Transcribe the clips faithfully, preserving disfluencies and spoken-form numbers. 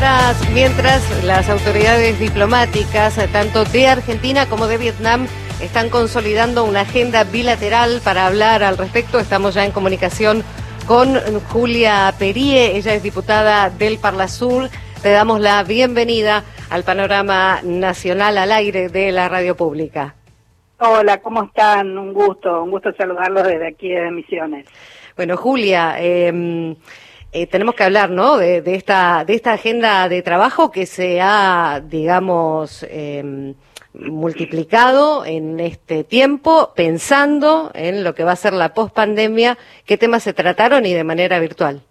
Mientras, mientras las autoridades diplomáticas, tanto de Argentina como de Vietnam, están consolidando una agenda bilateral para hablar al respecto, estamos ya en comunicación con Julia Perie, ella es diputada del Parlasur. Te damos la bienvenida al Panorama Nacional al aire de la radio pública. Hola, ¿cómo están? Un gusto, un gusto saludarlos desde aquí de Misiones. Bueno, Julia, eh, eh, tenemos que hablar, ¿no?, de, de esta de esta agenda de trabajo que se ha, digamos, eh, multiplicado en este tiempo, pensando en lo que va a ser la pospandemia. ¿Qué temas se trataron y de manera virtual?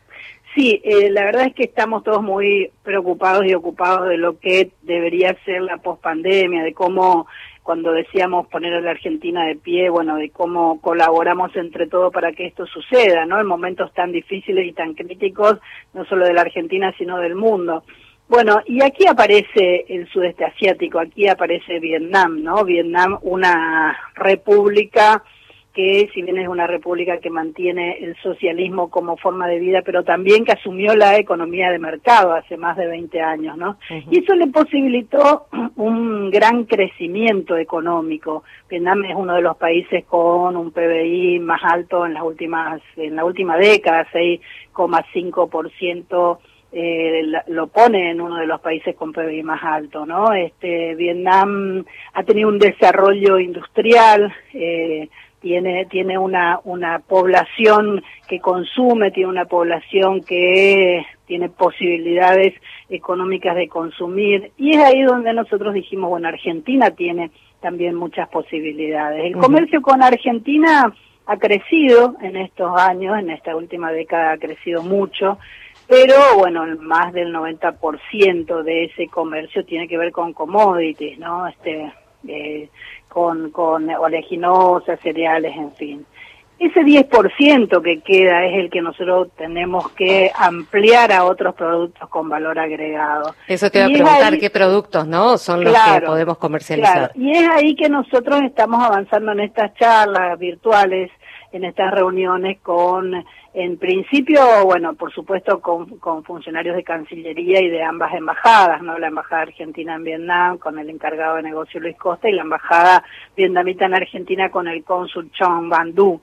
Sí, eh, la verdad es que estamos todos muy preocupados y ocupados de lo que debería ser la pospandemia, de cómo, cuando decíamos poner a la Argentina de pie, bueno, de cómo colaboramos entre todos para que esto suceda, ¿no? En momentos tan difíciles y tan críticos, no solo de la Argentina, sino del mundo. Bueno, y aquí aparece el sudeste asiático, aquí aparece Vietnam, ¿no? Vietnam, una república que, si bien es una república que mantiene el socialismo como forma de vida, pero también que asumió la economía de mercado hace más de veinte años, ¿no? Uh-huh. Y eso le posibilitó un gran crecimiento económico. Vietnam es uno de los países con un P B I más alto en las últimas, en la última década, seis coma cinco por ciento. Eh, lo pone en uno de los países con P B I más alto, ¿no? Este, Vietnam ha tenido un desarrollo industrial, eh, tiene tiene una una población que consume, tiene una población que tiene posibilidades económicas de consumir, y es ahí donde nosotros dijimos, bueno, Argentina tiene también muchas posibilidades. El comercio con Argentina ha crecido en estos años, en esta última década ha crecido mucho, pero bueno, más del noventa por ciento de ese comercio tiene que ver con commodities, ¿no? Este, eh, con, con oleaginosas, cereales, en fin. Ese diez por ciento que queda es el que nosotros tenemos que ampliar a otros productos con valor agregado. Eso te iba a preguntar, ahí, ¿qué productos, no, son los claro, que podemos comercializar? Claro. Y es ahí que nosotros estamos avanzando en estas charlas virtuales, en estas reuniones con, en principio, bueno, por supuesto con, con funcionarios de Cancillería y de ambas embajadas, ¿no? La embajada argentina en Vietnam con el encargado de negocio Luis Costa y la embajada vietnamita en Argentina con el cónsul Chong Van Du.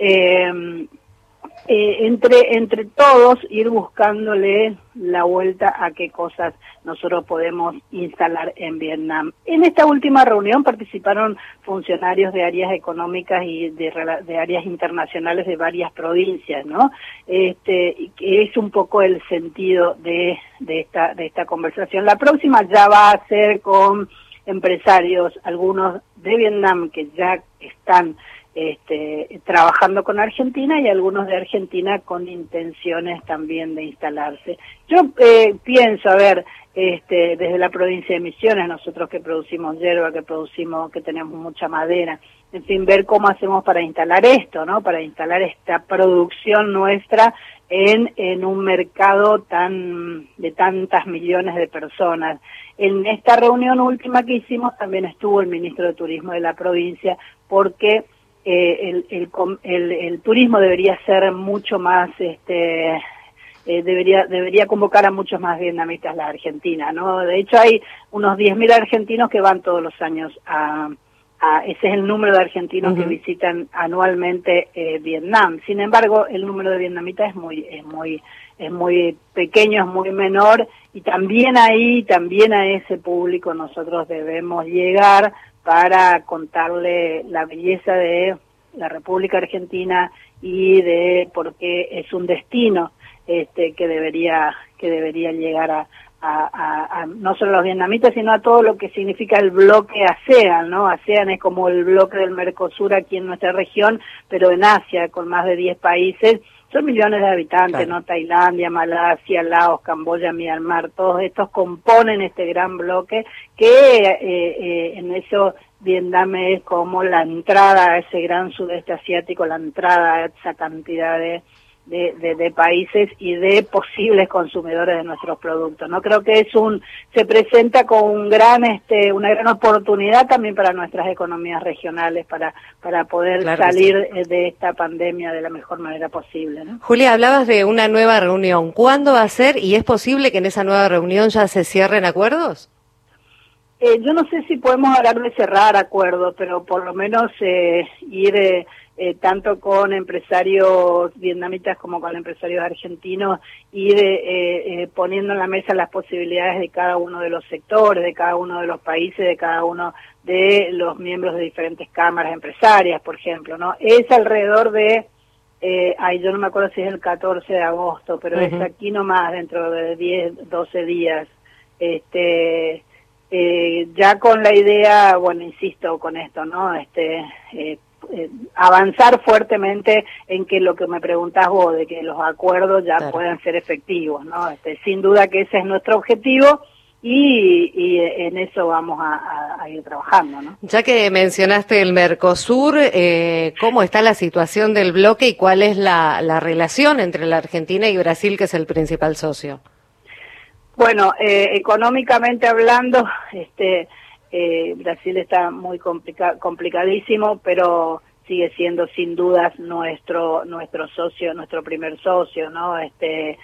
Eh, eh, entre entre todos ir buscándole la vuelta a qué cosas nosotros podemos instalar en Vietnam. En esta última reunión participaron funcionarios de áreas económicas y de, de áreas internacionales de varias provincias, ¿no? Este, que es un poco el sentido de, de esta de esta conversación. La próxima ya va a ser con empresarios, algunos de Vietnam que ya están Este, trabajando con Argentina y algunos de Argentina con intenciones también de instalarse. Yo eh, pienso, a ver, este, desde la provincia de Misiones, nosotros que producimos hierba, que producimos, que tenemos mucha madera, en fin, ver cómo hacemos para instalar esto, ¿no? Para instalar esta producción nuestra en, en un mercado tan de tantas millones de personas. En esta reunión última que hicimos también estuvo el ministro de Turismo de la provincia, porque Eh, el, el, el, el turismo debería ser mucho más, este, eh, debería debería convocar a muchos más vietnamitas a la Argentina, ¿no? De hecho hay unos diez mil argentinos que van todos los años a, a ese es el número de argentinos uh-huh. que visitan anualmente eh, Vietnam. Sin embargo, el número de vietnamitas es muy es muy es muy pequeño, es muy menor, y también ahí, también a ese público nosotros debemos llegar para contarle la belleza de la República Argentina y de por qué es un destino este que debería que debería llegar a, a, a, a no solo a los vietnamitas, sino a todo lo que significa el bloque ASEAN, ¿no? ASEAN es como el bloque del Mercosur aquí en nuestra región, pero en Asia, con más de diez países. Son millones de habitantes, claro. ¿no? Tailandia, Malasia, Laos, Camboya, Myanmar, todos estos componen este gran bloque que eh, eh, en eso Vietnam es como la entrada a ese gran sudeste asiático, la entrada a esa cantidad de, de, de, de países y de posibles consumidores de nuestros productos, ¿no? Creo que es un, se presenta con un gran, este, una gran oportunidad también para nuestras economías regionales, para, para poder Claro salir sí. de esta pandemia de la mejor manera posible, ¿no? Julia, hablabas de una nueva reunión. ¿Cuándo va a ser y es posible que en esa nueva reunión ya se cierren acuerdos? Eh, yo no sé si podemos hablar de cerrar acuerdos, pero por lo menos eh, ir eh, eh, tanto con empresarios vietnamitas como con empresarios argentinos, ir eh, eh, poniendo en la mesa las posibilidades de cada uno de los sectores, de cada uno de los países, de cada uno de los miembros de diferentes cámaras empresarias, por ejemplo, ¿no? Es alrededor de, eh, ay, yo no me acuerdo si es el catorce de agosto, pero uh-huh. es aquí nomás, dentro de diez, doce días, este... Eh, ya con la idea, bueno, insisto con esto, ¿no? Este, eh, eh, avanzar fuertemente en que lo que me preguntás vos, de que los acuerdos ya claro. puedan ser efectivos, ¿no? Este, sin duda que ese es nuestro objetivo y, y en eso vamos a, a, a ir trabajando, ¿no? Ya que mencionaste el Mercosur, eh, ¿cómo está la situación del bloque y cuál es la, la relación entre la Argentina y Brasil, que es el principal socio? Bueno, eh, económicamente hablando, este, eh, Brasil está muy complica complicadísimo, pero sigue siendo sin dudas nuestro nuestro socio, nuestro primer socio, ¿no? Este,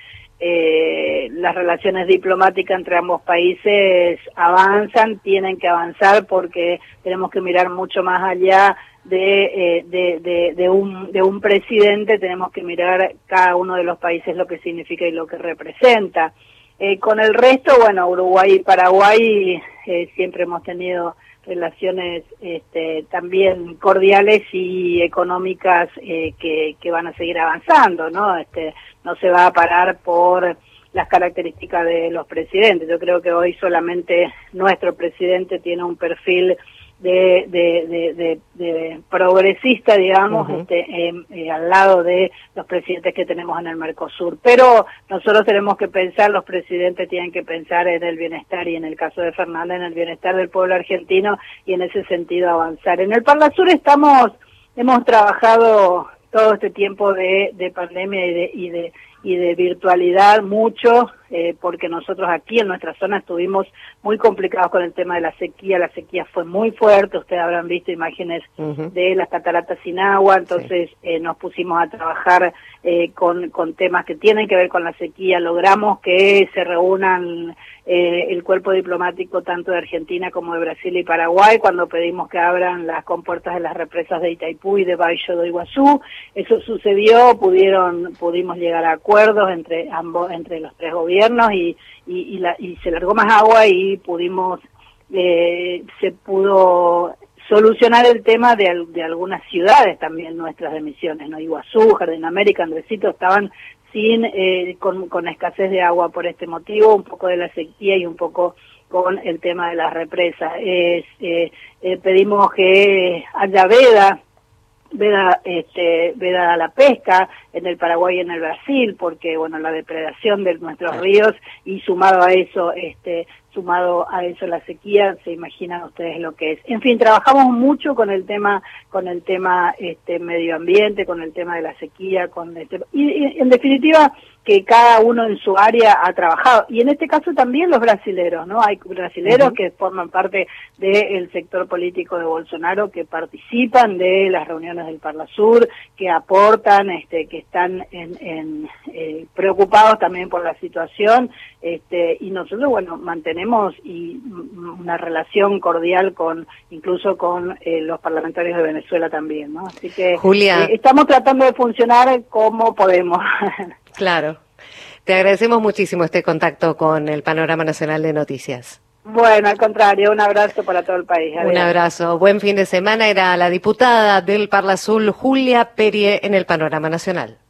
eh, las relaciones diplomáticas entre ambos países avanzan, tienen que avanzar porque tenemos que mirar mucho más allá de, eh, de, de, de un de un presidente, tenemos que mirar cada uno de los países lo que significa y lo que representa. Eh, con el resto, bueno, Uruguay y Paraguay eh, siempre hemos tenido relaciones este, también cordiales y económicas eh, que, que van a seguir avanzando, ¿no? Este, no se va a parar por las características de los presidentes. Yo creo que hoy solamente nuestro presidente tiene un perfil de, de, de, de, de progresista, digamos, uh-huh. este, eh, eh, al lado de los presidentes que tenemos en el Mercosur. Pero nosotros tenemos que pensar, los presidentes tienen que pensar en el bienestar y en el caso de Fernández, en el bienestar del pueblo argentino y en ese sentido avanzar. En el Parlasur estamos, hemos trabajado todo este tiempo de, de pandemia y de, y de y de virtualidad mucho, eh, porque nosotros aquí en nuestra zona estuvimos muy complicados con el tema de la sequía, la sequía fue muy fuerte, ustedes habrán visto imágenes uh-huh. de las cataratas sin agua, entonces sí. eh, nos pusimos a trabajar eh, con, con temas que tienen que ver con la sequía, logramos que se reúnan eh, el cuerpo diplomático tanto de Argentina como de Brasil y Paraguay, cuando pedimos que abran las compuertas de las represas de Itaipú y de Baixo do Iguazú, eso sucedió, pudieron, pudimos llegar a acuerdos entre ambos, entre los tres gobiernos y, y, y, la, y se largó más agua y pudimos, eh, se pudo solucionar el tema de, de algunas ciudades también nuestras de Misiones, ¿no? Iguazú, Jardín América, Andresito estaban sin, eh, con, con escasez de agua por este motivo, un poco de la sequía y un poco con el tema de las represas. Eh, eh, eh, pedimos que haya veda, veda, este, veda a la pesca en el Paraguay y en el Brasil, porque bueno, la depredación de nuestros ríos y sumado a eso, este, sumado a eso la sequía, se imaginan ustedes lo que es. En fin, trabajamos mucho con el tema, con el tema este medio ambiente, con el tema de la sequía, con este, y, y en definitiva que cada uno en su área ha trabajado, y en este caso también los brasileros, ¿no? Hay brasileros uh-huh. que forman parte del sector político de Bolsonaro, que participan de las reuniones del Parlasur, que aportan, este, que están en, en, eh, preocupados también por la situación, este, y nosotros, bueno, mantenemos y una relación cordial con, incluso con eh, los parlamentarios de Venezuela también, ¿no? Así que Julia, eh, estamos tratando de funcionar como podemos. Claro. Te agradecemos muchísimo este contacto con el Panorama Nacional de Noticias. Bueno, al contrario, un abrazo para todo el país. Adiós. Un abrazo. Buen fin de semana. Era la diputada del Parlasur, Julia Perie, en el Panorama Nacional.